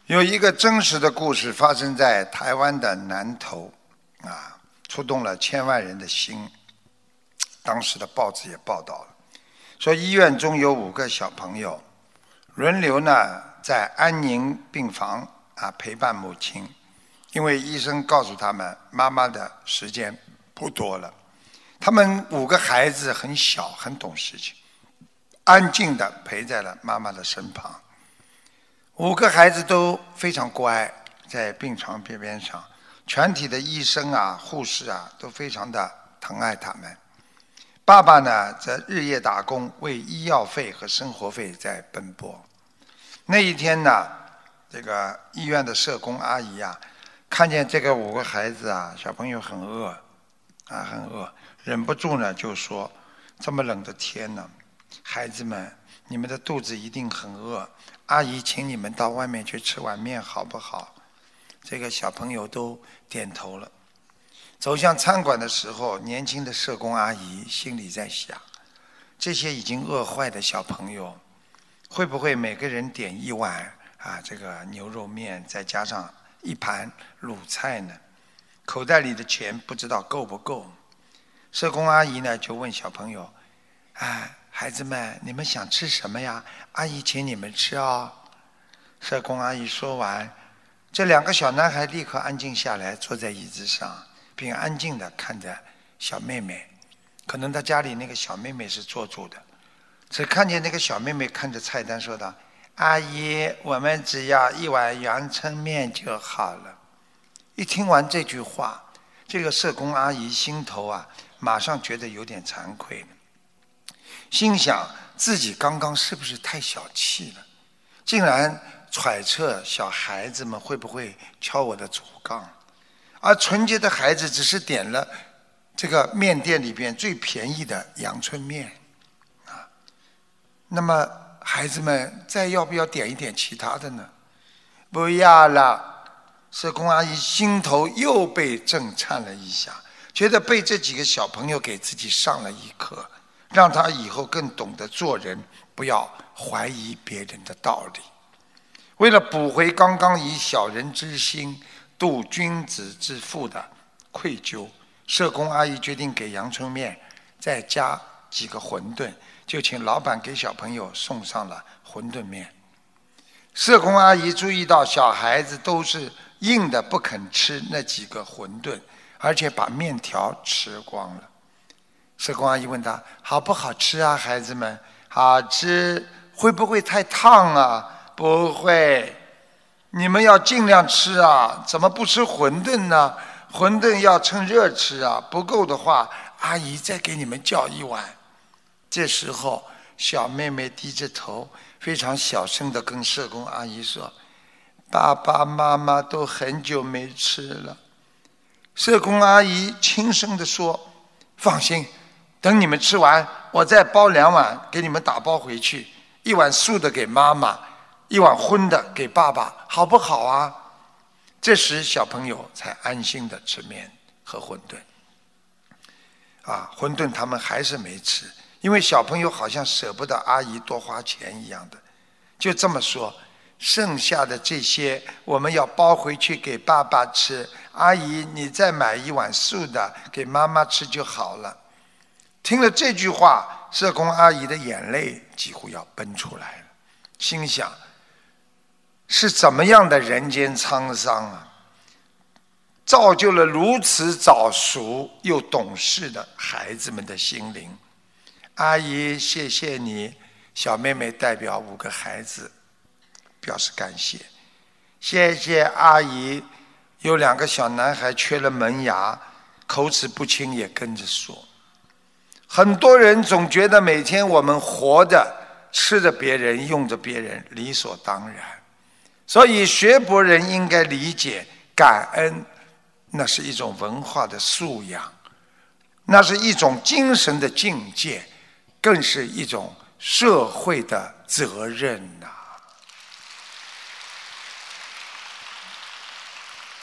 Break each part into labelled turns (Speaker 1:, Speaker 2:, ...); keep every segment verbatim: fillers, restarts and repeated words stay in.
Speaker 1: 有一个真实的故事发生在台湾的南投，啊，触动了千万人的心。当时的报纸也报道了，说医院中有五个小朋友，轮流呢在安宁病房啊陪伴母亲，因为医生告诉他们，妈妈的时间不多了。他们五个孩子很小，很懂事情，安静地陪在了妈妈的身旁。五个孩子都非常乖，在病床边边上，全体的医生啊、护士啊都非常的疼爱他们。爸爸呢，则日夜打工，为医药费和生活费在奔波。那一天呢，这个医院的社工阿姨啊，看见这个五个孩子啊，小朋友很饿，啊很饿，忍不住呢就说：这么冷的天呢，孩子们，你们的肚子一定很饿。阿姨请你们到外面去吃碗面好不好？这个小朋友都点头了。走向餐馆的时候，年轻的社工阿姨心里在想，这些已经饿坏的小朋友会不会每个人点一碗啊这个牛肉面，再加上一盘卤菜呢？口袋里的钱不知道够不够。社工阿姨呢就问小朋友，哎，孩子们，你们想吃什么呀？阿姨请你们吃哦。社工阿姨说完，这两个小男孩立刻安静下来，坐在椅子上，并安静地看着小妹妹。可能他家里那个小妹妹是做主的，只看见那个小妹妹看着菜单说道：阿姨，我们只要一碗阳春面就好了。一听完这句话，这个社工阿姨心头啊马上觉得有点惭愧，心想自己刚刚是不是太小气了，竟然揣测小孩子们会不会敲我的竹杠，而纯洁的孩子只是点了这个面店里边最便宜的阳春面啊。那么孩子们再要不要点一点其他的呢？不要了。社工阿姨心头又被震颤了一下，觉得被这几个小朋友给自己上了一课，让他以后更懂得做人，不要怀疑别人的道理。为了补回刚刚以小人之心度君子之腹的愧疚，社工阿姨决定给阳春面再加几个馄饨，就请老板给小朋友送上了馄饨面。社工阿姨注意到小孩子都是硬的不肯吃那几个馄饨，而且把面条吃光了。社工阿姨问他：好不好吃啊，孩子们？好吃。会不会太烫啊？不会。你们要尽量吃啊，怎么不吃馄饨呢？馄饨要趁热吃啊，不够的话，阿姨再给你们叫一碗。这时候，小妹妹低着头，非常小声地跟社工阿姨说：爸爸妈妈都很久没吃了。社工阿姨轻声地说：放心，等你们吃完，我再包两碗给你们打包回去，一碗素的给妈妈，一碗荤的给爸爸，好不好啊？这时小朋友才安心的吃面和馄饨。啊，馄饨他们还是没吃，因为小朋友好像舍不得阿姨多花钱一样的，就这么说：剩下的这些我们要包回去给爸爸吃，阿姨你再买一碗素的给妈妈吃就好了。听了这句话，社工阿姨的眼泪几乎要奔出来了，心想是怎么样的人间沧桑啊，造就了如此早熟又懂事的孩子们的心灵。阿姨谢谢你。小妹妹代表五个孩子表示感谢。谢谢阿姨。有两个小男孩缺了门牙，口齿不清也跟着说。很多人总觉得每天我们活着吃着别人用着别人理所当然，所以学博人应该理解感恩，那是一种文化的素养，那是一种精神的境界，更是一种社会的责任呐、啊。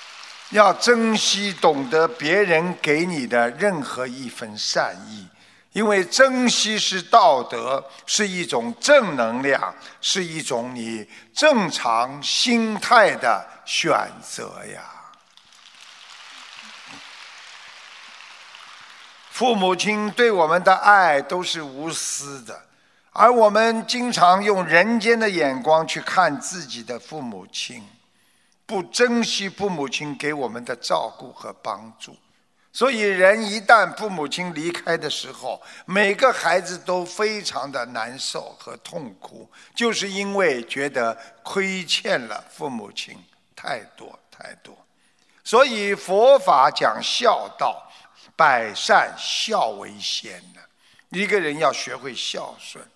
Speaker 1: 要珍惜懂得别人给你的任何一份善意， 因为珍惜是道德，是一种正能量，是一种你正常心态的选择呀。父母亲对我们的爱都是无私的，而我们经常用人间的眼光去看自己的父母亲，不珍惜父母亲给我们的照顾和帮助。所以人一旦父母亲离开的时候，每个孩子都非常的难受和痛苦，就是因为觉得亏欠了父母亲太多太多。所以佛法讲孝道，百善孝为先呢。一个人要学会孝顺，